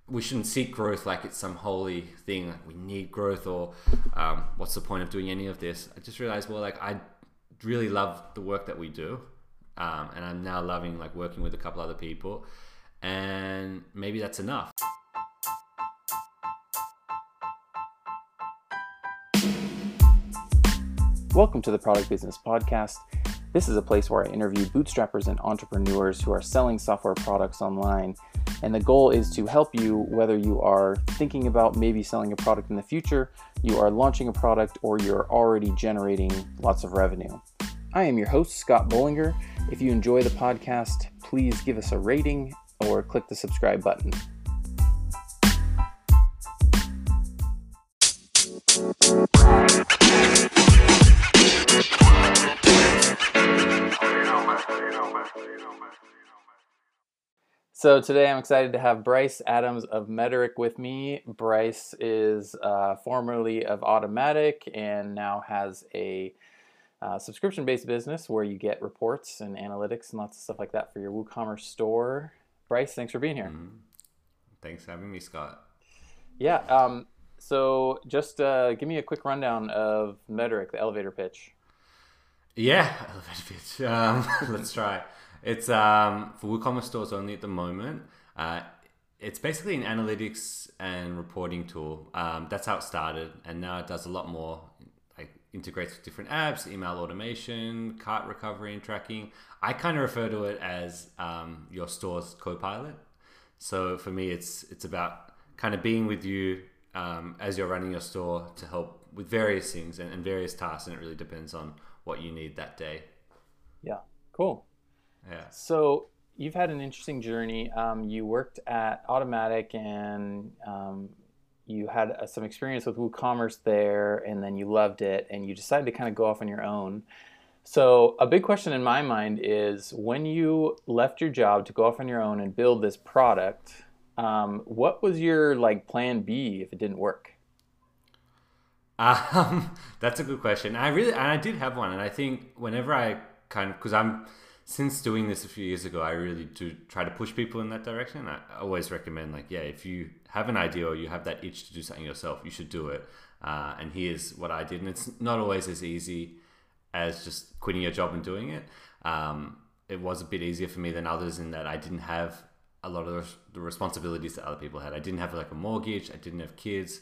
we shouldn't seek growth like it's some holy thing. Like we need growth, or what's the point of doing any of this? I just realized, well, like I really love the work that we do, and I'm now loving like working with a couple other people, and maybe that's enough. Welcome to the Product Business Podcast. This is a place where I interview bootstrappers and entrepreneurs who are selling software products online. And the goal is to help you, whether you are thinking about maybe selling a product in the future, you are launching a product, or you're already generating lots of revenue. I am your host, Scott Bollinger. If you enjoy the podcast, please give us a rating or click the subscribe button. So today I'm excited to have Bryce Adams of Metric with me. Bryce is formerly of Automattic and now has a subscription-based business where you get reports and analytics and lots of stuff like that for your WooCommerce store. Bryce, thanks for being here. Thanks for having me, Scott. Yeah, so just give me a quick rundown of Metric, the elevator pitch. Yeah, elevator pitch. Let's try. It's for WooCommerce stores only at the moment. It's basically an analytics and reporting tool. That's how it started, and now it does a lot more. Like integrates with different apps, email automation, cart recovery and tracking. I kind of refer to it as your store's co-pilot. So for me, it's about kind of being with you as you're running your store to help with various things and various tasks, and it really depends on what you need that day. Yeah, cool. Yeah. So you've had an interesting journey. You worked at Automattic and you had some experience with WooCommerce there, and then you loved it and you decided to kind of go off on your own. So a big question in my mind is, when you left your job to go off on your own and build this product, what was your plan B if it didn't work? That's a good question. I did have one, and I think whenever I since doing this a few years ago, I really do try to push people in that direction. I always recommend, if you have an idea or you have that itch to do something yourself, you should do it. And here's what I did. And it's not always as easy as just quitting your job and doing it. It was a bit easier for me than others in that I didn't have a lot of the responsibilities that other people had. I didn't have a mortgage. I didn't have kids.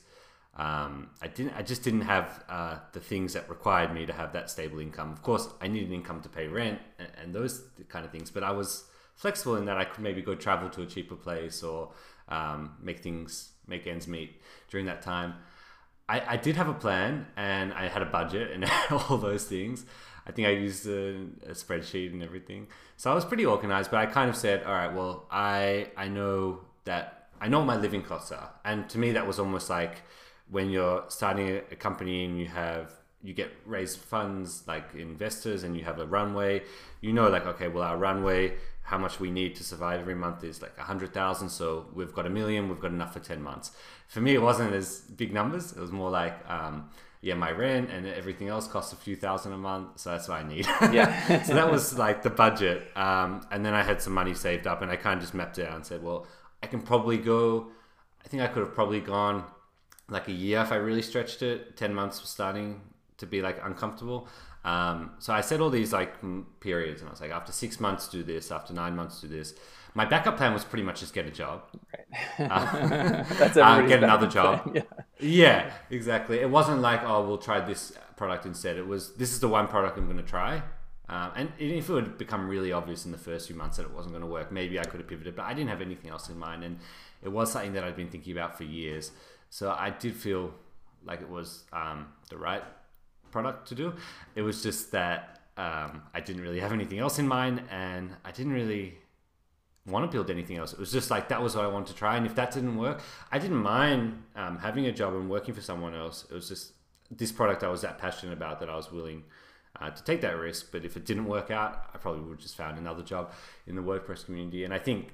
I just didn't have the things that required me to have that stable income. Of course, I needed income to pay rent and those kind of things, but I was flexible in that I could maybe go travel to a cheaper place or make ends meet during that time. I did have a plan, and I had a budget and all those things. I think I used a spreadsheet and everything. So I was pretty organized, but I kind of said, all right, well, I know what my living costs are. And to me, that was almost like when you're starting a company and you get raised funds like investors and you have a runway, okay, well, our runway, how much we need to survive every month is 100,000. So we've got $1 million, we've got enough for 10 months. For me, it wasn't as big numbers. It was more my rent and everything else costs a few thousand a month. So that's what I need. Yeah. So that was the budget. And then I had some money saved up, and I kind of just mapped it out and said, well, I could have probably gone a year if I really stretched it. 10 months was starting to be uncomfortable. So I set all these periods, and I was after 6 months do this, after 9 months do this. My backup plan was pretty much just get a job. Right. That's get another job. Yeah. Yeah, exactly. It wasn't we'll try this product instead. It was, this is the one product I'm going to try. And if it would become really obvious in the first few months that it wasn't going to work, maybe I could have pivoted, but I didn't have anything else in mind. And it was something that I'd been thinking about for years. So I did feel like it was the right product to do. It was just that I didn't really have anything else in mind, and I didn't really want to build anything else. It was just that was what I wanted to try. And if that didn't work, I didn't mind having a job and working for someone else. It was just this product I was that passionate about that I was willing to take that risk. But if it didn't work out, I probably would have just found another job in the WordPress community. And I think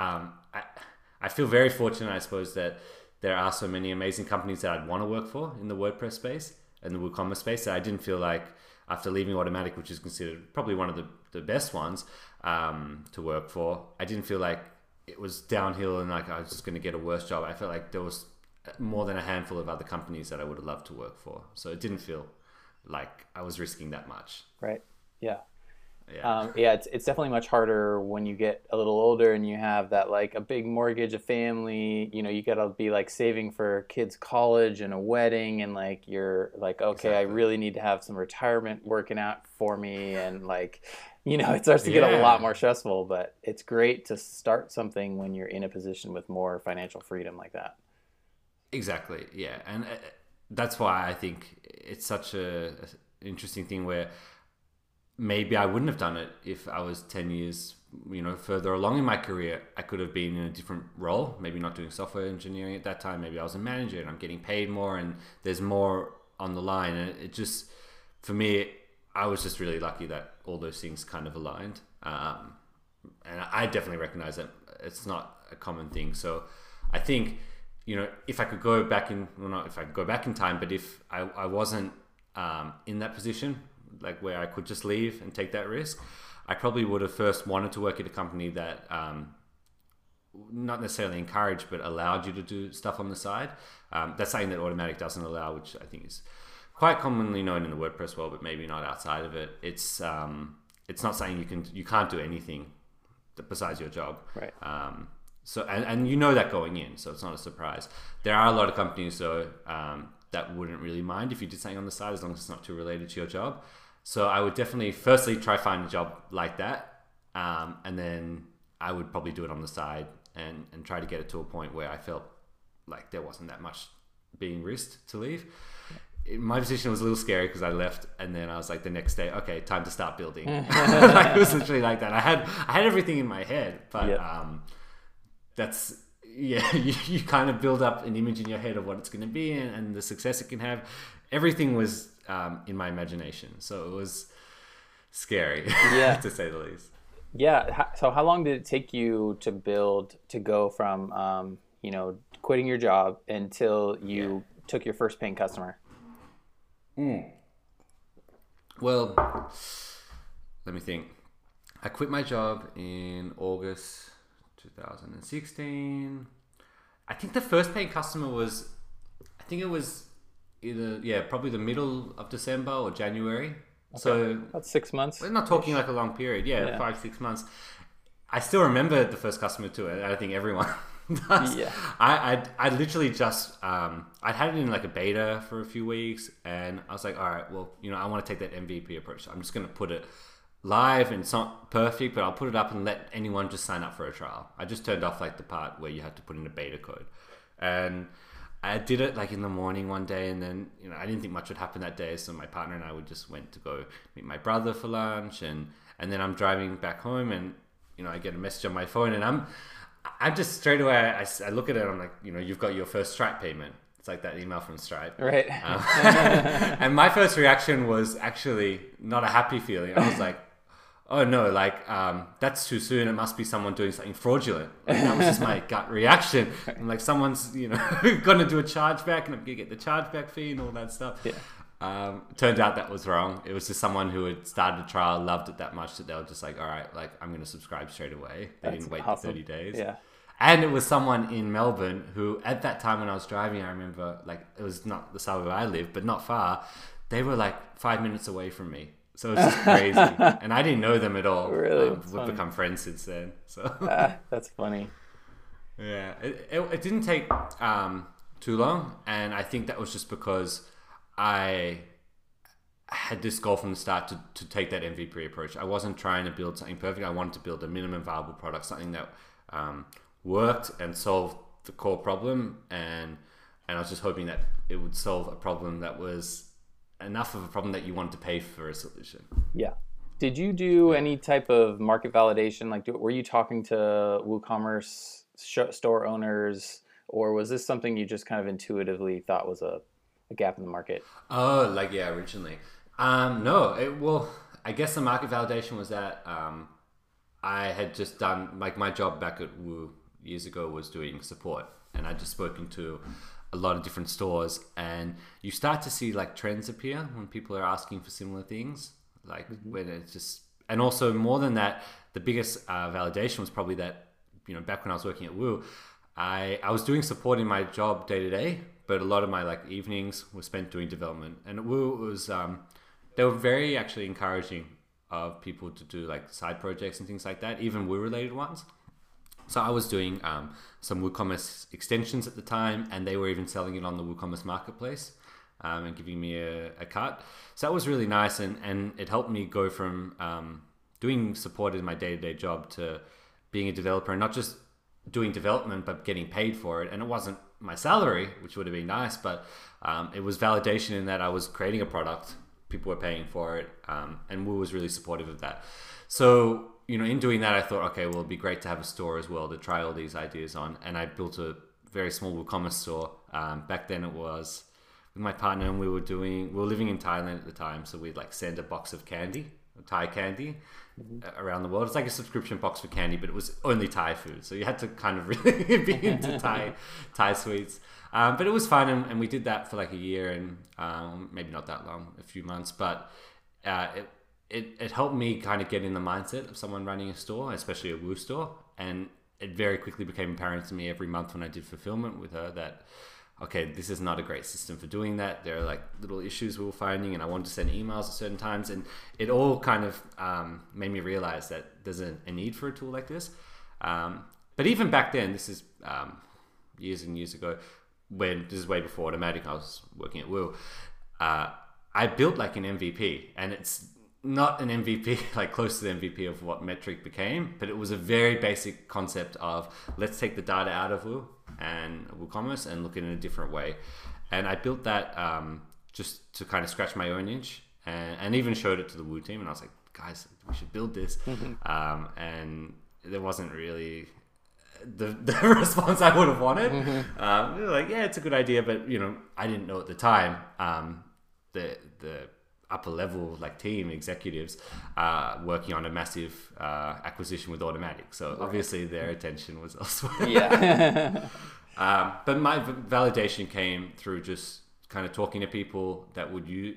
I feel very fortunate, I suppose, that there are so many amazing companies that I'd want to work for in the WordPress space and the WooCommerce space that I didn't feel like, after leaving Automattic, which is considered probably one of the best ones to work for, I didn't feel like it was downhill and like I was just going to get a worse job. I felt like there was more than a handful of other companies that I would have loved to work for. So it didn't feel like I was risking that much. Right. Yeah. Yeah. It's definitely much harder when you get a little older and you have that like a big mortgage, a family, you know, you gotta be like saving for kids' college and a wedding, and like you're like, okay, I really need to have some retirement working out for me, and like, you know, it starts to get a lot more stressful, but it's great to start something when you're in a position with more financial freedom like that. Exactly. Yeah. And that's why I think it's such a interesting thing where maybe I wouldn't have done it if I was 10 years, you know, further along in my career. I could have been in a different role, maybe not doing software engineering at that time. Maybe I was a manager and I'm getting paid more and there's more on the line. And it just, for me, I was just really lucky that all those things kind of aligned. And I definitely recognize that it's not a common thing. So I think, you know, if I could go back in, well, not if I could go back in time, but if I wasn't in that position, like where I could just leave and take that risk, I probably would have first wanted to work at a company that not necessarily encouraged, but allowed you to do stuff on the side. That's something that Automattic doesn't allow, which I think is quite commonly known in the WordPress world, but maybe not outside of it. It's not saying you can't do anything besides your job. Right. So and you know that going in, so it's not a surprise. There are a lot of companies though that wouldn't really mind if you did something on the side, as long as it's not too related to your job. So I would definitely firstly try find a job like that, and then I would probably do it on the side and try to get it to a point where I felt like there wasn't that much being risked to leave. My position was a little scary because I left and then I was like the next day, okay, time to start building. Like, it was literally like that. I had everything in my head, but that's you kind of build up an image in your head of what it's going to be and the success it can have. Everything was in my imagination, so it was scary, to say the least. Yeah. So how long did it take you to go from you know, quitting your job until you took your first paying customer? Well, let me think. I quit my job in August 2016. I think the first paying customer was, I think it was either, probably the middle of December or January. Okay. So that's 6 months. We're not talking like a long period. 5-6 months. I still remember the first customer too. I think everyone does. Yeah. I literally just, I'd had it in like a beta for a few weeks and I was like, all right, well, you know, I want to take that MVP approach. I'm just going to put it live, and it's not perfect, but I'll put it up and let anyone just sign up for a trial. I just turned off like the part where you had to put in a beta code, and I did it like in the morning one day, and then, you know, I didn't think much would happen that day, so my partner and I just went to go meet my brother for lunch, and then I'm driving back home, and, you know, I get a message on my phone, and I'm just straight away, I look at it, I'm like, you know, you've got your first Stripe payment. It's like that email from Stripe. Right. And my first reaction was actually not a happy feeling. I was like, oh no, like, that's too soon. It must be someone doing something fraudulent. Like, that was just my gut reaction. I'm like, someone's, you know, going to do a chargeback and I'm going to get the chargeback fee and all that stuff. Yeah. Turned out that was wrong. It was just someone who had started a trial, loved it that much that they were just like, all right, like, I'm going to subscribe straight away. They didn't wait awesome. 30 days. Yeah. And it was someone in Melbourne who, at that time when I was driving, I remember, like, it was not the suburb I lived, but not far. They were like 5 minutes away from me. So it's just crazy. And I didn't know them at all. Really? We've become friends since then. So that's funny. Yeah. It didn't take too long. And I think that was just because I had this goal from the start to take that MVP approach. I wasn't trying to build something perfect. I wanted to build a minimum viable product, something that worked and solved the core problem. And I was just hoping that it would solve a problem that was enough of a problem that you want to pay for a solution. Yeah. Did you do any type of market validation? Like, were you talking to WooCommerce store owners, or was this something you just kind of intuitively thought was a gap in the market? Oh, like, yeah, originally. No, well, I guess the market validation was that I had just done, like, my job back at Woo years ago was doing support, and I'd just spoken to a lot of different stores, and you start to see like trends appear when people are asking for similar things, like when it's just, and also more than that, the biggest validation was probably that back when I was working at Woo, I was doing support in my job day to day, but a lot of my like evenings were spent doing development. And at Woo, it was they were very actually encouraging of people to do like side projects and things like that, even Woo related ones. So I was doing some WooCommerce extensions at the time, and they were even selling it on the WooCommerce marketplace and giving me a cut. So that was really nice, and it helped me go from doing support in my day-to-day job to being a developer, and not just doing development but getting paid for it. And it wasn't my salary, which would have been nice, but it was validation in that I was creating a product, people were paying for it, and Woo was really supportive of that. So in doing that, I thought, okay, well, it'd be great to have a store as well to try all these ideas on. And I built a very small WooCommerce store. Back then it was with my partner, and we were living in Thailand at the time, so we'd like send a box of candy, Thai candy, around the world. It's like a subscription box for candy, but it was only Thai food, so you had to kind of really be into Thai sweets. But it was fun, and we did that for like a year, and maybe not that long, a few months, but it helped me kind of get in the mindset of someone running a store, especially a Woo store. And it very quickly became apparent to me every month when I did fulfillment with her that, okay, this is not a great system for doing that. There are like little issues we were finding, and I wanted to send emails at certain times, and it all kind of made me realize that there's a need for a tool like this. But even back then, this is years and years ago, when this is way before Automattic, I was working at Woo, I built like an MVP, and it's not an MVP, like close to the MVP of what Metric became, but it was a very basic concept of let's take the data out of Woo and WooCommerce and look at it in a different way. And I built that just to kind of scratch my own itch, and even showed it to the Woo team, and I was like, guys, we should build this. And there wasn't really the response I would have wanted. They were like, yeah, it's a good idea, but I didn't know at the time the upper level like team executives working on a massive acquisition with Automattic, so obviously their attention was elsewhere. But my validation came through just kind of talking to people that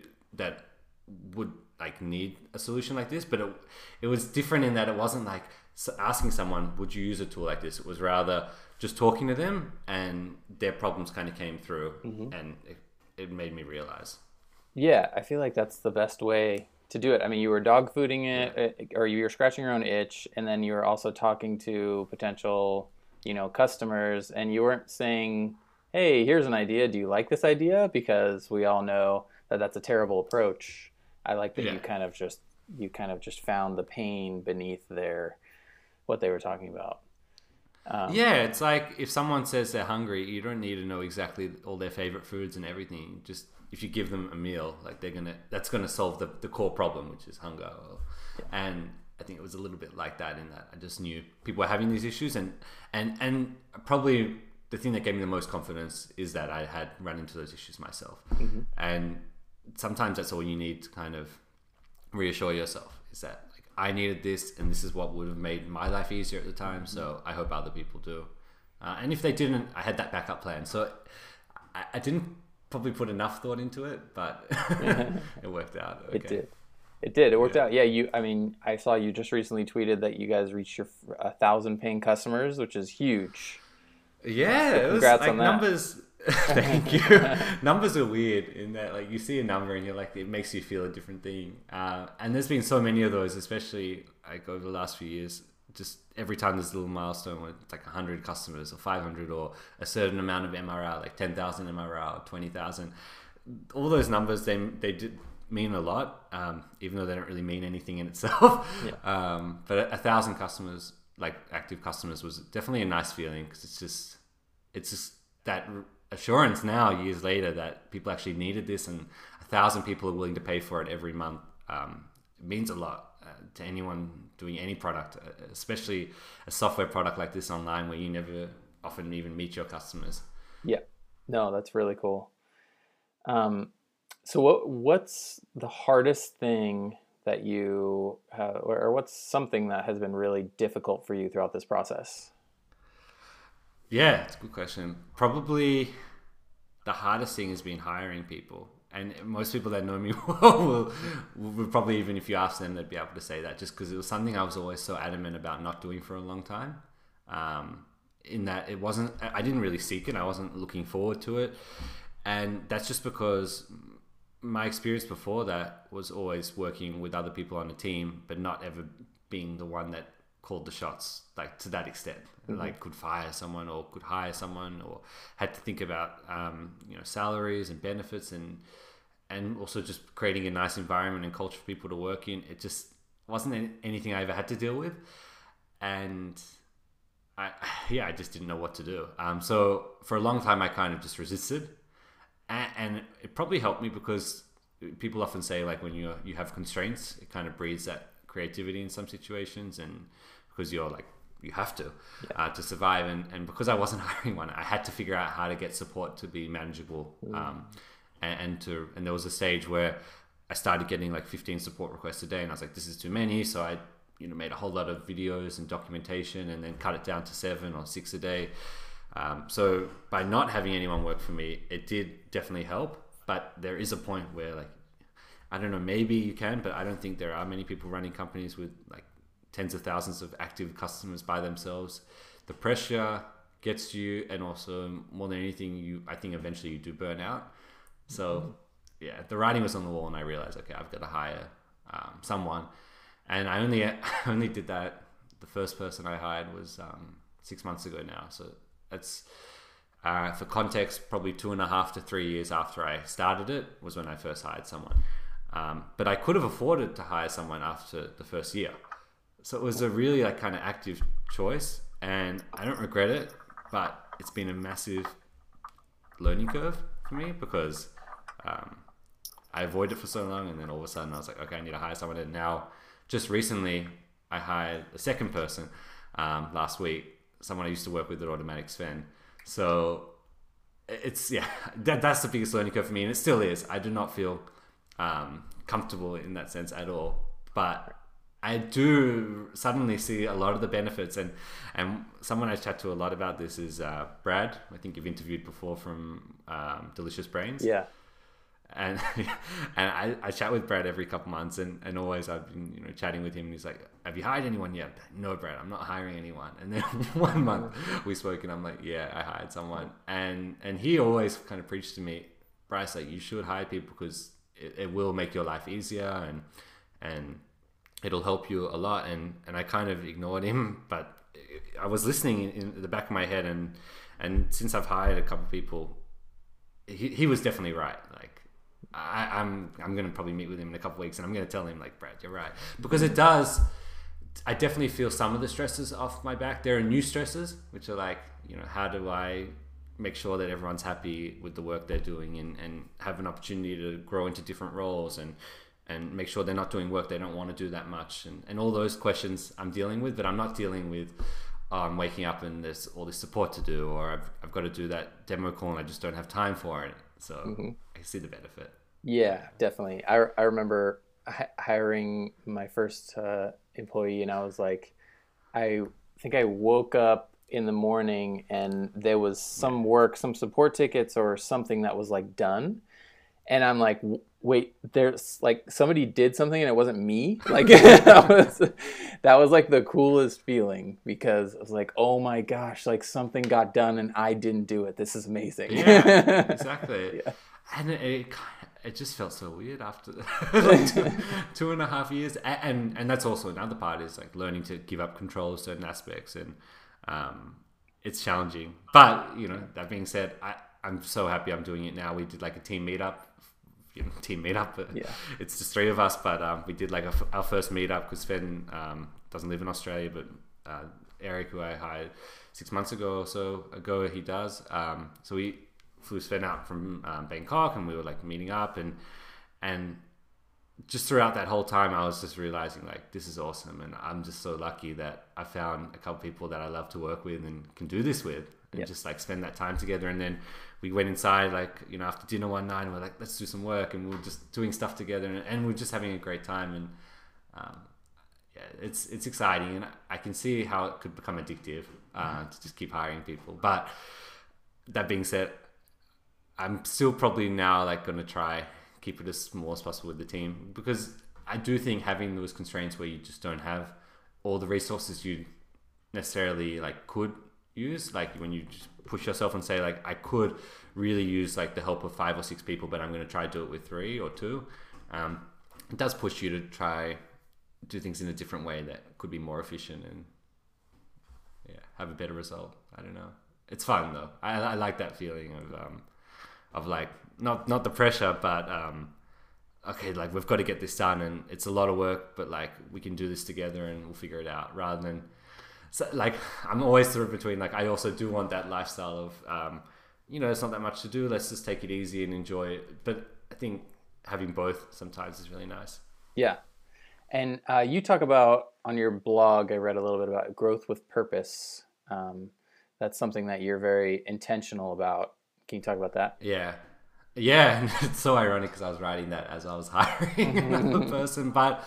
would like need a solution like this. But it was different in that it wasn't like asking someone, would you use a tool like this? It was rather just talking to them, and their problems kind of came through, and it made me realize. Yeah, I feel like that's the best way to do it. I mean, you were dog fooding it, or you were scratching your own itch, and then you were also talking to potential, customers, and you weren't saying, hey, here's an idea. Do you like this idea? Because we all know that that's a terrible approach. I like that you kind of just found the pain beneath what they were talking about. It's like if someone says they're hungry, you don't need to know exactly all their favorite foods and everything. Just if you give them a meal, like that's gonna solve the core problem, which is hunger. And I think it was a little bit like that, in that I just knew people were having these issues, and probably the thing that gave me the most confidence is that I had run into those issues myself. And sometimes that's all you need to kind of reassure yourself, is that like, I needed this, and this is what would have made my life easier at the time, so I hope other people do. And if they didn't, I had that backup plan. So I didn't probably put enough thought into it, but it worked out. Okay. It did. It worked out. Yeah. I saw you just recently tweeted that you guys reached your 1,000 paying customers, which is huge. Yeah. So congrats on that. Numbers. Thank you. Numbers are weird in that, like, you see a number and you're like, it makes you feel a different thing. And there's been so many of those, especially like over the last few years. Just every time there's a little milestone where it's like 100 customers or 500 or a certain amount of MRR, like 10,000 MRR or 20,000, all those numbers, they did mean a lot, even though they don't really mean anything in itself. But 1,000 customers, like active customers, was definitely a nice feeling, because it's just that assurance now, years later, that people actually needed this, and 1,000 people are willing to pay for it every month. It means a lot to anyone doing any product, especially a software product like this online, where you never often even meet your customers. Yeah, no, that's really cool. So what's the hardest thing that you have, or what's something that has been really difficult for you throughout this process? Yeah, it's a good question. Probably the hardest thing has been hiring people. And most people that know me well will probably, even if you ask them, they'd be able to say that, just because it was something I was always so adamant about not doing for a long time. in that I didn't really seek it. I wasn't looking forward to it. And that's just because my experience before that was always working with other people on a team, but not ever being the one that called the shots, like to that extent. Like could fire someone or could hire someone or had to think about salaries and benefits and also just creating a nice environment and culture for people to work in. It just wasn't anything I ever had to deal with, and I just didn't know what to do. So for a long time I kind of just resisted, and it probably helped me because people often say, like, when you have constraints, it kind of breeds that creativity in some situations, and because you have to survive, and because I wasn't hiring one, I had to figure out how to get support to be manageable. And there was a stage where I started getting like 15 support requests a day, and I was like, this is too many. So I made a whole lot of videos and documentation, and then cut it down to 7 or 6 a day. So by not having anyone work for me, it did definitely help. But there is a point where, like, I don't know, maybe you can, but I don't think there are many people running companies with like tens of thousands of active customers by themselves. The pressure gets you, and also more than anything, I think eventually you do burn out. So yeah, the writing was on the wall, and I realized, okay, I've got to hire someone. And I only did that. The first person I hired was 6 months ago now. So that's, for context, probably 2.5 to 3 years after I started it was when I first hired someone. But I could have afforded to hire someone after the first year. So it was a really like kind of active choice, and I don't regret it, but it's been a massive learning curve for me because I avoided it for so long, and then all of a sudden I was like, okay, I need to hire someone. And now, just recently, I hired a second person last week, someone I used to work with at Automatic Sven. So it's, that's the biggest learning curve for me, and it still is. I do not feel comfortable in that sense at all, but I do suddenly see a lot of the benefits, and someone I chat to a lot about this is Brad. I think you've interviewed before, from Delicious Brains. Yeah. And I chat with Brad every couple months, and always I've been chatting with him, and he's like, have you hired anyone yet? No, Brad, I'm not hiring anyone. And then one month we spoke, and I'm like, yeah, I hired someone. And he always kind of preached to me, Bryce, like, you should hire people because it will make your life easier, and it'll help you a lot. And I kind of ignored him, but I was listening in the back of my head, and since I've hired a couple of people, he was definitely right. Like, I'm going to probably meet with him in a couple of weeks, and I'm going to tell him, like, Brad, you're right, because it does. I definitely feel some of the stresses off my back. There are new stresses, which are like, how do I make sure that everyone's happy with the work they're doing, and have an opportunity to grow into different roles, and make sure they're not doing work they don't want to do that much, and all those questions I'm dealing with. But I'm not dealing with, I'm waking up and there's all this support to do, or I've got to do that demo call and I just don't have time for it. So I see the benefit. Yeah, definitely. I remember hiring my first employee, and I was like, I think I woke up in the morning and there was some work, some support tickets or something that was like done. And I'm like, wait, there's like somebody did something and it wasn't me. Like that was like the coolest feeling, because I was like, oh my gosh, like something got done and I didn't do it. This is amazing. Yeah, exactly. Yeah. And it just felt so weird after like 2.5 years. And that's also another part, is like learning to give up control of certain aspects, and it's challenging. But that being said, I'm so happy I'm doing it now. We did like a team meetup. It's just 3 of us, but we did like our first meetup, because Sven doesn't live in Australia, but Eric, who I hired 6 months ago or so ago, he does. So we flew Sven out from Bangkok, and we were like meeting up, and just throughout that whole time I was just realizing, like, this is awesome, and I'm just so lucky that I found a couple people that I love to work with and can do this with, and just like spend that time together. And then we went inside, like, after dinner one night, and we're like, let's do some work, and we were just doing stuff together, and we're just having a great time. And it's exciting, and I can see how it could become addictive to just keep hiring people. But that being said, I'm still probably now like going to try keep it as small as possible with the team, because I do think having those constraints where you just don't have all the resources you necessarily like could use, like when you just push yourself and say like I could really use like the help of 5 or 6 people, but I'm going to try to do it with 3 or 2. It does push you to try do things in a different way that could be more efficient and have a better result. I don't know. It's fun though. I like that feeling of like not the pressure, but okay, like we've got to get this done, and it's a lot of work, but like we can do this together and we'll figure it out. Rather than like I'm always sort of between like I also do want that lifestyle of it's not that much to do. Let's just take it easy and enjoy it. But I think having both sometimes is really nice. Yeah. And you talk about on your blog, I read a little bit about growth with purpose. That's something that you're very intentional about. Can you talk about that? Yeah. And it's so ironic because I was writing that as I was hiring another person, but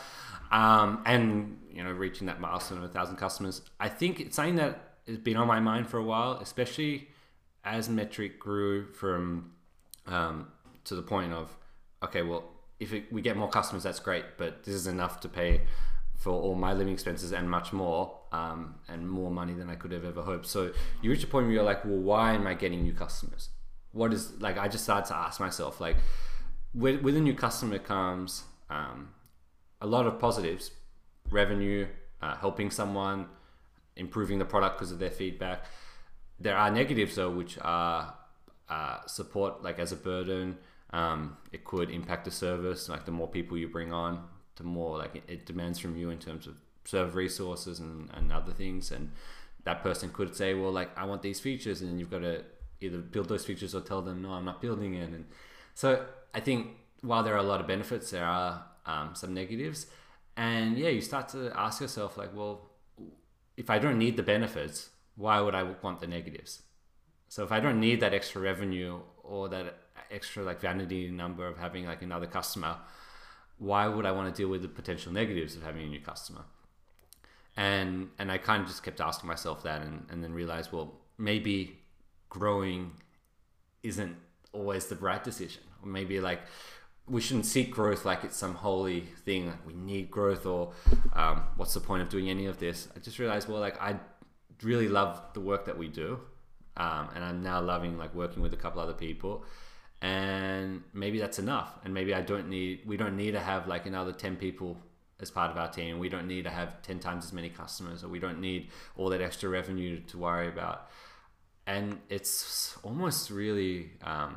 and reaching that milestone of 1,000 customers. I think it's something that has been on my mind for a while, especially as Metric grew from to the point of, okay, well, if we get more customers, that's great, but this is enough to pay for all my living expenses and much more, and more money than I could have ever hoped. So you reach a point where you're like, well, why am I getting new customers? What is, like, I just started to ask myself, like, with a new customer comes a lot of positives, revenue, helping someone, improving the product because of their feedback. There are negatives though, which are support, like as a burden. It could impact the service, like the more people you bring on, the more like it demands from you in terms of server resources and other things. And that person could say, well, like I want these features, and then you've got to either build those features or tell them, no, I'm not building it. And so I think while there are a lot of benefits, there are some negatives. And you start to ask yourself like, well, if I don't need the benefits, why would I want the negatives? So if I don't need that extra revenue or that extra like vanity number of having like another customer, why would I want to deal with the potential negatives of having a new customer? And I kind of just kept asking myself that, and then realized, well, maybe growing isn't always the right decision. Or maybe like we shouldn't seek growth like it's some holy thing, like we need growth, or what's the point of doing any of this? I just realized, well, like I really love the work that we do, and I'm now loving like working with a couple other people, and maybe that's enough. And maybe we don't need to have like another 10 people as part of our team. We don't need to have 10 times as many customers, or we don't need all that extra revenue to worry about. And it's almost really,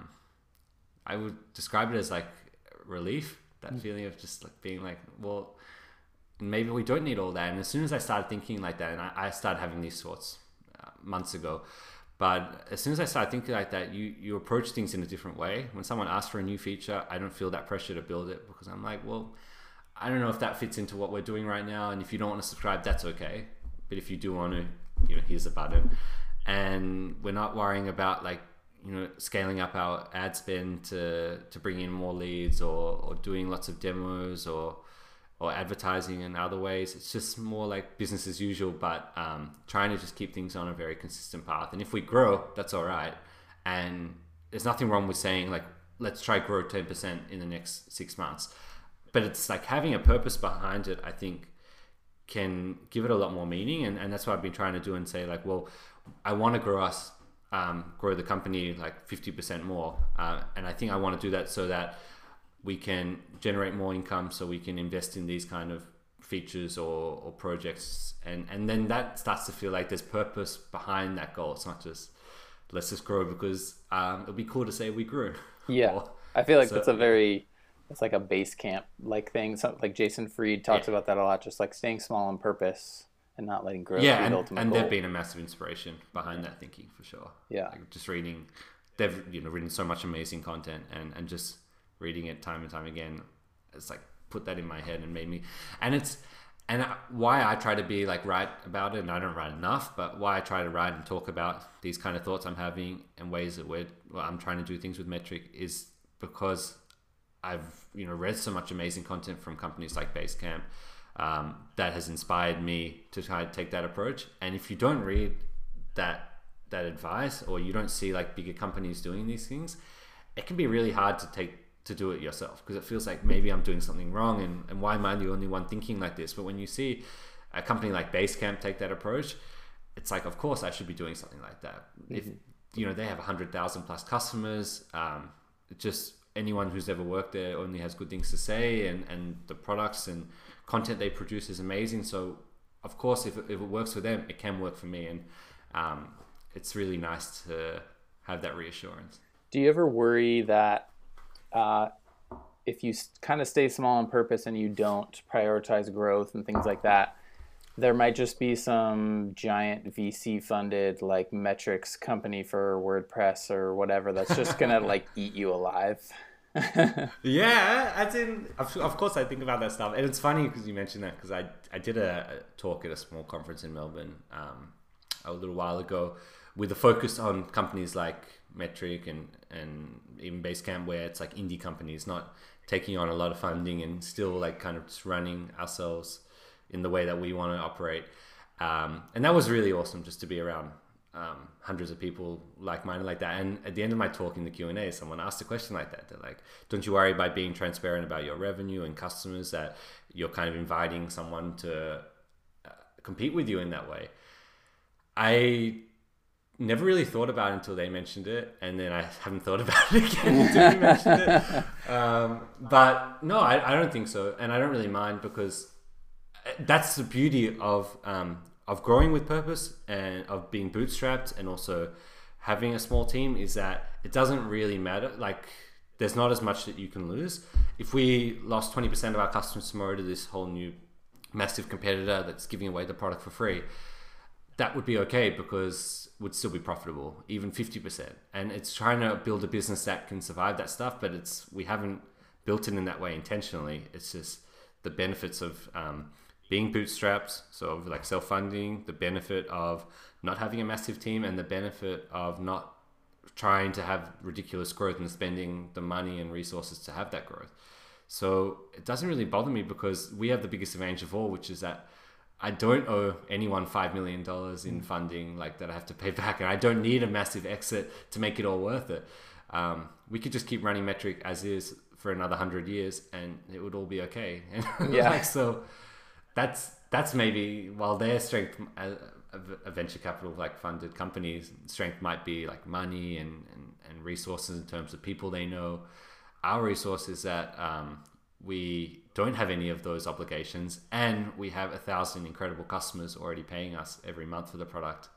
I would describe it as like relief, that feeling of just like being like, well, maybe we don't need all that. And as soon as I started thinking like that, and I started having these thoughts months ago, but as soon as I started thinking like that, you approach things in a different way. When someone asks for a new feature, I don't feel that pressure to build it, because I'm like, well, I don't know if that fits into what we're doing right now. And if you don't want to subscribe, that's okay. But if you do want to, here's a button. And we're not worrying about like, scaling up our ad spend to bring in more leads, or doing lots of demos or advertising in other ways. It's just more like business as usual, but trying to just keep things on a very consistent path. And if we grow, that's all right. And there's nothing wrong with saying like, let's try grow 10% in the next 6 months. But it's like having a purpose behind it, I think, can give it a lot more meaning. And that's what I've been trying to do, and say like, well, I want to grow the company like 50% more. And I think I want to do that so that we can generate more income, so we can invest in these kind of features or projects. And then that starts to feel like there's purpose behind that goal. It's not just, let's just grow because it'll be cool to say we grew. Yeah. I feel like it's like a base camp like thing. So like Jason Fried talks about that a lot, just like staying small on purpose and not letting growth be the ultimate goal. They've been a massive inspiration behind that thinking, for sure. Yeah. Like just reading, they've written so much amazing content, and just reading it time and time again, it's like put that in my head and made me, why I try to be like write about it, and I don't write enough, but why I try to write and talk about these kind of thoughts I'm having and ways that I'm trying to do things with Metric, is because I've read so much amazing content from companies like Basecamp that has inspired me to try to take that approach. And if you don't read that advice, or you don't see like bigger companies doing these things, it can be really hard to do it yourself, because it feels like maybe I'm doing something wrong, and why am I the only one thinking like this? But when you see a company like Basecamp take that approach, it's like, of course I should be doing something like that. If they have 100,000 plus customers, just anyone who's ever worked there only has good things to say, and the products and content they produce is amazing. So of course, if it works for them, it can work for me. And it's really nice to have that reassurance. Do you ever worry that if you kind of stay small on purpose and you don't prioritize growth and things like that, there might just be some giant VC funded like metrics company for WordPress or whatever that's just gonna like eat you alive? Yeah, of course I think about that stuff, and it's funny because you mentioned that, because I did a talk at a small conference in Melbourne a little while ago with a focus on companies like Metric and even Basecamp, where it's like indie companies not taking on a lot of funding and still like kind of just running ourselves in the way that we want to operate. And that was really awesome just to be around hundreds of people like-minded like that. And at the end of my talk in the Q&A, someone asked a question like that. They're like, don't you worry by being transparent about your revenue and customers that you're kind of inviting someone to compete with you in that way? I never really thought about it until they mentioned it, and then I haven't thought about it again until you mentioned it. But no, I don't think so, and I don't really mind, because that's the beauty of growing with purpose and of being bootstrapped, and also having a small team, is that it doesn't really matter. Like, there's not as much that you can lose. If we lost 20% of our customers tomorrow to this whole new massive competitor that's giving away the product for free, that would be okay, because would still be profitable, even 50%. And it's trying to build a business that can survive that stuff, but we haven't built it in that way intentionally. It's just the benefits of being bootstrapped, so like self-funding, the benefit of not having a massive team, and the benefit of not trying to have ridiculous growth and spending the money and resources to have that growth. So it doesn't really bother me, because we have the biggest advantage of all, which is that I don't owe anyone $5 million in funding like that I have to pay back, and I don't need a massive exit to make it all worth it. We could just keep running Metric as is for another 100 years, and it would all be okay. Yeah. So that's maybe, while their strength as a venture capital like funded companies, strength might be like money and resources in terms of people they know. Our resource is that we don't have any of those obligations, and we have 1,000 incredible customers already paying us every month for the product.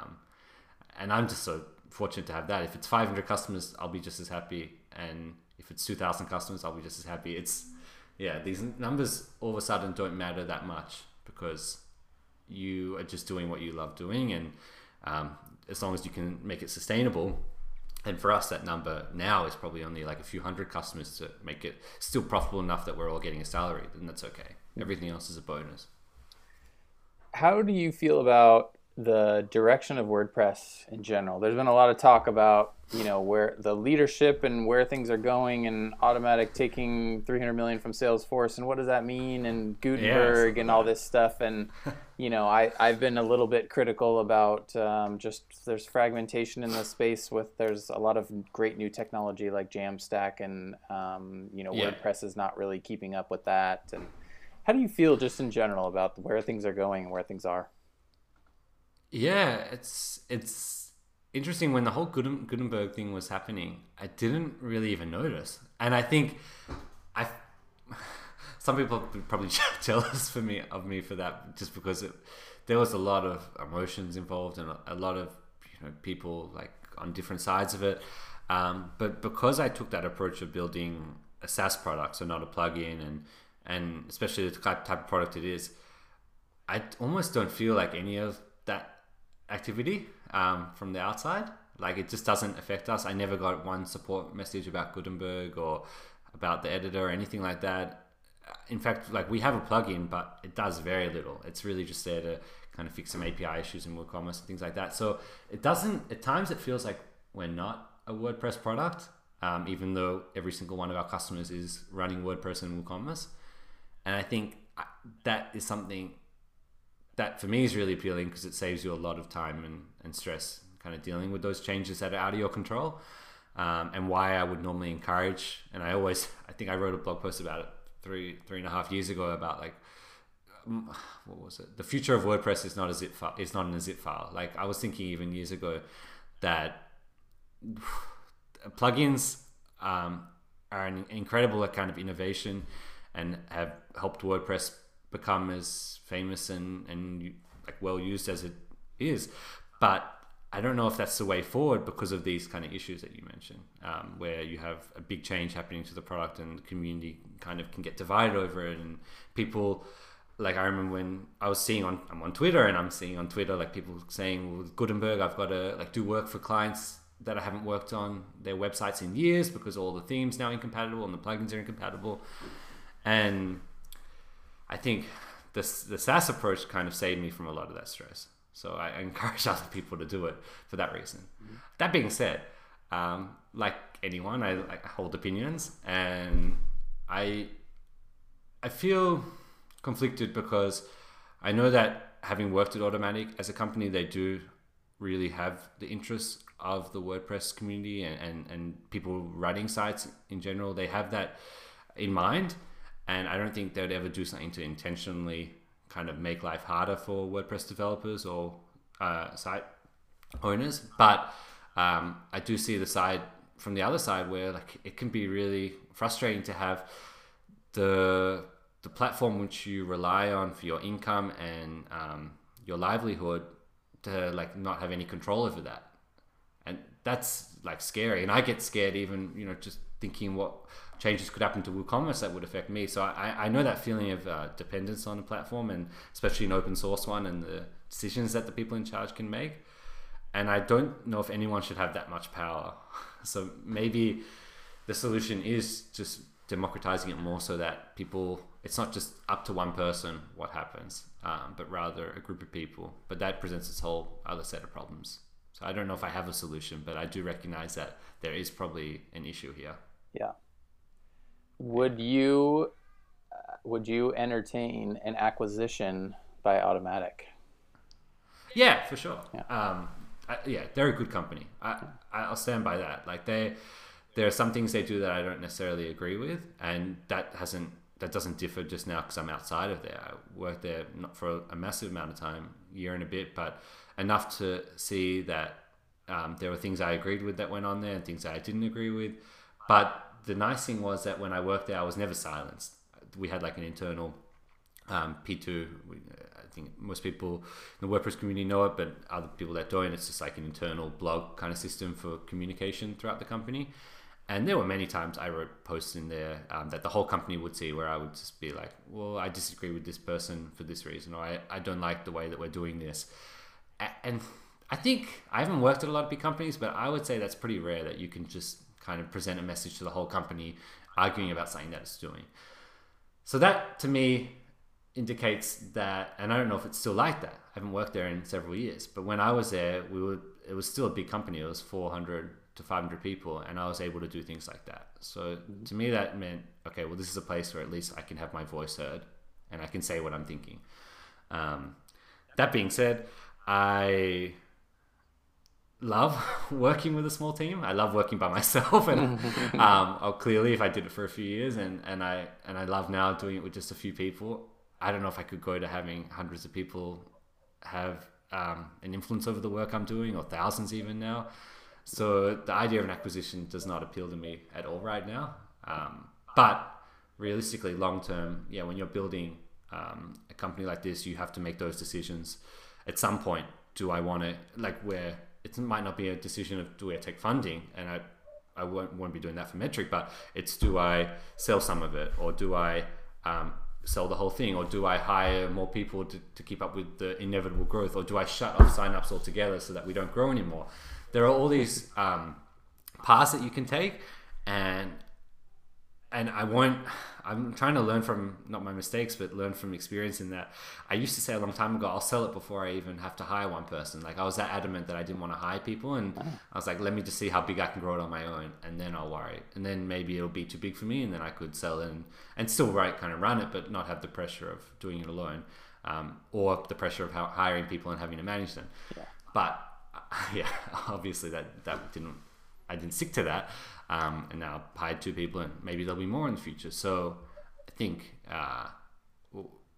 And I'm just so fortunate to have that. If it's 500 customers, I'll be just as happy. And if it's 2,000 customers, I'll be just as happy. These numbers all of a sudden don't matter that much, because you are just doing what you love doing. And as long as you can make it sustainable. And for us, that number now is probably only like a few hundred customers to make it still profitable enough that we're all getting a salary, then that's okay. Everything else is a bonus. How do you feel about the direction of WordPress in general? There's been a lot of talk about, where the leadership and where things are going, and Automattic taking 300 million from Salesforce, and what does that mean, and Gutenberg and all this stuff. And I've been a little bit critical about just there's fragmentation in the space there's a lot of great new technology like Jamstack, and WordPress is not really keeping up with that. And how do you feel just in general about where things are going and where things are? Yeah, it's interesting. When the whole Gutenberg thing was happening, I didn't really even notice. And I think some people are probably jealous of me for that, just because there was a lot of emotions involved, and a lot of people like on different sides of it. But because I took that approach of building a SaaS product, so not a plugin, and especially the type of product it is, I almost don't feel like any of that activity from the outside. Like, it just doesn't affect us. I never got one support message about Gutenberg or about the editor or anything like that. In fact, like, we have a plugin, but it does very little. It's really just there to kind of fix some API issues in WooCommerce and things like that. So it doesn't, at times it feels like we're not a WordPress product, even though every single one of our customers is running WordPress and WooCommerce. And I think that is something that for me is really appealing, because it saves you a lot of time and stress kind of dealing with those changes that are out of your control. And why I would normally encourage, and I think I wrote a blog post about it 3.5 years ago about like what was it? The future of WordPress is not a zip file. It's not in a zip file. Like I was thinking even years ago that plugins are an incredible kind of innovation and have helped WordPress become as famous and like well used as it is. But I don't know if that's the way forward because of these kind of issues that you mentioned, where you have a big change happening to the product and the community kind of can get divided over it, and people, like I remember when I was seeing I'm on Twitter and I'm seeing on Twitter like people saying, well, with Gutenberg I've got to like do work for clients that I haven't worked on their websites in years because all the themes now incompatible and the plugins are incompatible. And I think the SaaS approach kind of saved me from a lot of that stress. So I encourage other people to do it for that reason. Mm-hmm. That being said, like anyone, I hold opinions, and I feel conflicted because I know that having worked at Automattic as a company, they do really have the interests of the WordPress community and people running sites in general. They have that in mind, and I don't think they would ever do something to intentionally kind of make life harder for WordPress developers or site owners. But I do see the side from the other side where like it can be really frustrating to have the platform which you rely on for your income and your livelihood to like not have any control over that. And that's like scary. And I get scared even, just thinking what changes could happen to WooCommerce that would affect me. So I know that feeling of dependence on a platform, and especially an open source one, and the decisions that the people in charge can make. And I don't know if anyone should have that much power. So maybe the solution is just democratizing it more so that people, it's not just up to one person what happens, but rather a group of people. But that presents its whole other set of problems. So I don't know if I have a solution, but I do recognize that there is probably an issue here. Yeah. Would you entertain an acquisition by Automattic? Yeah, for sure. Yeah. They're a good company. I'll stand by that. Like there are some things they do that I don't necessarily agree with, and that doesn't differ just now because I'm outside of there. I worked there not for a massive amount of time, year and a bit, but enough to see that there were things I agreed with that went on there and things that I didn't agree with. But the nice thing was that when I worked there, I was never silenced. We had like an internal P2. I think most people in the WordPress community know it, but other people that don't, it's just like an internal blog kind of system for communication throughout the company. And there were many times I wrote posts in there that the whole company would see, where I would just be like, well, I disagree with this person for this reason, or I don't like the way that we're doing this. And I think I haven't worked at a lot of big companies, but I would say that's pretty rare that you can just kind of present a message to the whole company arguing about something that it's doing. So that to me indicates that, and I don't know if it's still like that. I haven't worked there in several years, but when I was there, it was still a big company. It was 400 to 500 people, and I was able to do things like that. So to me, that meant, okay, well, this is a place where at least I can have my voice heard and I can say what I'm thinking. That being said, I love working with a small team. I love working by myself, and clearly if I did it for a few years, and I love now doing it with just a few people. I don't know if I could go to having hundreds of people have an influence over the work I'm doing, or thousands even now. So the idea of an acquisition does not appeal to me at all right now. But realistically, long term, when you're building a company like this, you have to make those decisions at some point. Do I want to, like, where it might not be a decision of do I take funding, and I won't be doing that for Metric, but it's do I sell some of it, or do I sell the whole thing, or do I hire more people to keep up with the inevitable growth, or do I shut off signups altogether so that we don't grow anymore? There are all these paths that you can take, and I'm trying to learn from, not my mistakes, but learn from experience in that. I used to say a long time ago, I'll sell it before I even have to hire one person. Like I was that adamant that I didn't want to hire people, and I was like, let me just see how big I can grow it on my own, and then I'll worry. And then maybe it'll be too big for me, and then I could sell it and still kind of run it, but not have the pressure of doing it alone, or the pressure of hiring people and having to manage them. Yeah. But obviously I didn't stick to that. And now I've hired 2 people, and maybe there'll be more in the future. So I think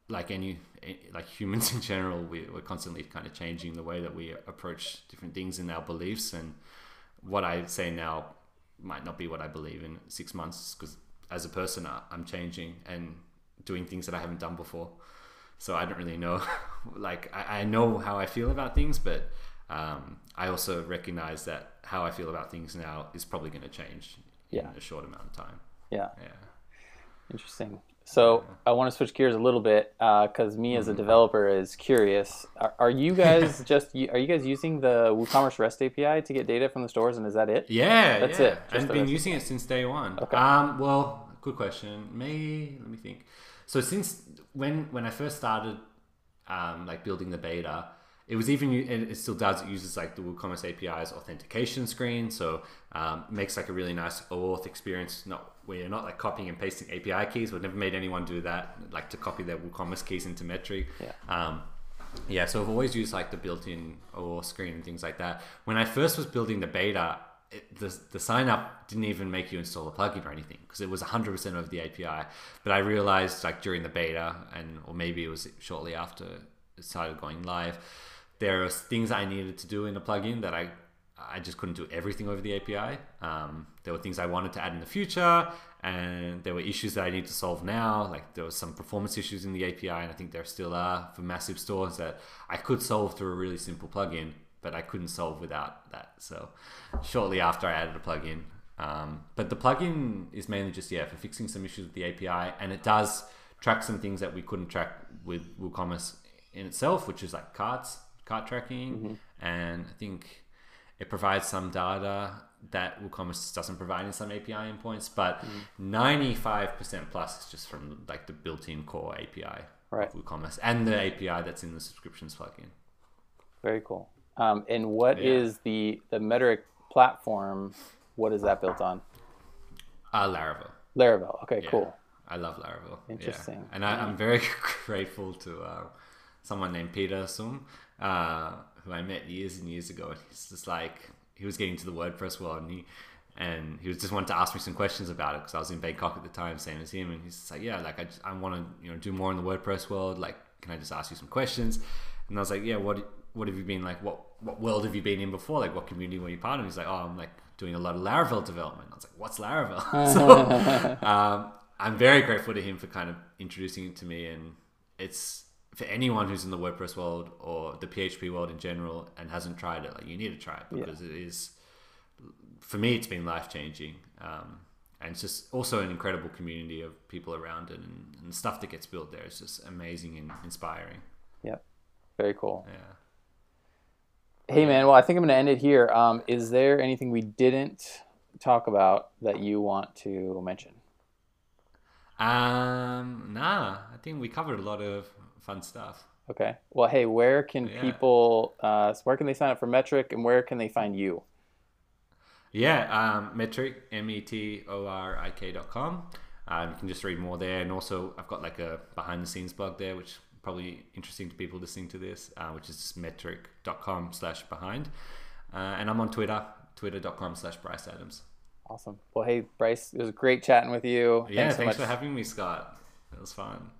like like humans in general, we're constantly kind of changing the way that we approach different things in our beliefs, and what I say now might not be what I believe in 6 months, because as a person I'm changing and doing things that I haven't done before. So I don't really know. Like I know how I feel about things, but I also recognize that how I feel about things now is probably going to change in a short amount of time. Yeah. Interesting. So I want to switch gears a little bit because me as a developer is curious. Are you guys are you guys using the WooCommerce REST API to get data from the stores, and is that it? Yeah, that's it. I've been using it since day one. Okay. Well, good question. Let me think. So since when I first started like building the beta, it was even, and it still does, it uses like the WooCommerce API's authentication screen. So it makes like a really nice OAuth experience, where you're not like copying and pasting API keys. We've never made anyone do that, like to copy their WooCommerce keys into Metric. So I've always used like the built-in OAuth screen and things like that. When I first was building the beta, the sign up didn't even make you install a plugin or anything, because it was 100% over the API. But I realized like during the beta, or maybe it was shortly after it started going live, there are things I needed to do in the plugin that I just couldn't do everything over the API. There were things I wanted to add in the future, and there were issues that I need to solve now. Like there was some performance issues in the API, and I think there still are for massive stores that I could solve through a really simple plugin, but I couldn't solve without that. So shortly after, I added a plugin. But the plugin is mainly just for fixing some issues with the API, and it does track some things that we couldn't track with WooCommerce in itself, which is like cart tracking, and I think it provides some data that WooCommerce doesn't provide in some API endpoints, but 95% plus is just from like the built-in core API of WooCommerce and the API that's in the subscriptions plugin. Very cool. And what is the Metric platform? What is that built on? Laravel. Laravel. Okay, cool. I love Laravel. Interesting. Yeah. And I'm very grateful to someone named Peter Sum, who I met years and years ago. And he's just like, he was getting to the WordPress world, and he was just wanted to ask me some questions about it, because I was in Bangkok at the time, same as him. And he's just like, I want to do more in the WordPress world. Like, can I just ask you some questions? And I was like, what have you been like? What world have you been in before? Like, what community were you part of? He's like, I'm like doing a lot of Laravel development. I was like, what's Laravel? So I'm very grateful to him for kind of introducing it to me. And it's, for anyone who's in the WordPress world or the PHP world in general and hasn't tried it, like, you need to try it, because it is, for me, it's been life-changing. And it's just also an incredible community of people around it, and the stuff that gets built there is just amazing and inspiring. Yep. Very cool. Yeah. Hey man, well, I think I'm going to end it here. Is there anything we didn't talk about that you want to mention? Nah, I think we covered a lot of fun stuff. Okay. Well, hey, where can people, where can they sign up for Metric, and where can they find you? Metric, METORIK.com. You can just read more there. And also I've got like a behind the scenes blog there, which is probably interesting to people listening to this, which is just metric.com/behind. And I'm on Twitter, twitter.com/Bryce Adams. Awesome. Well, hey, Bryce, it was great chatting with you. Thanks so much for having me, Scott. It was fun.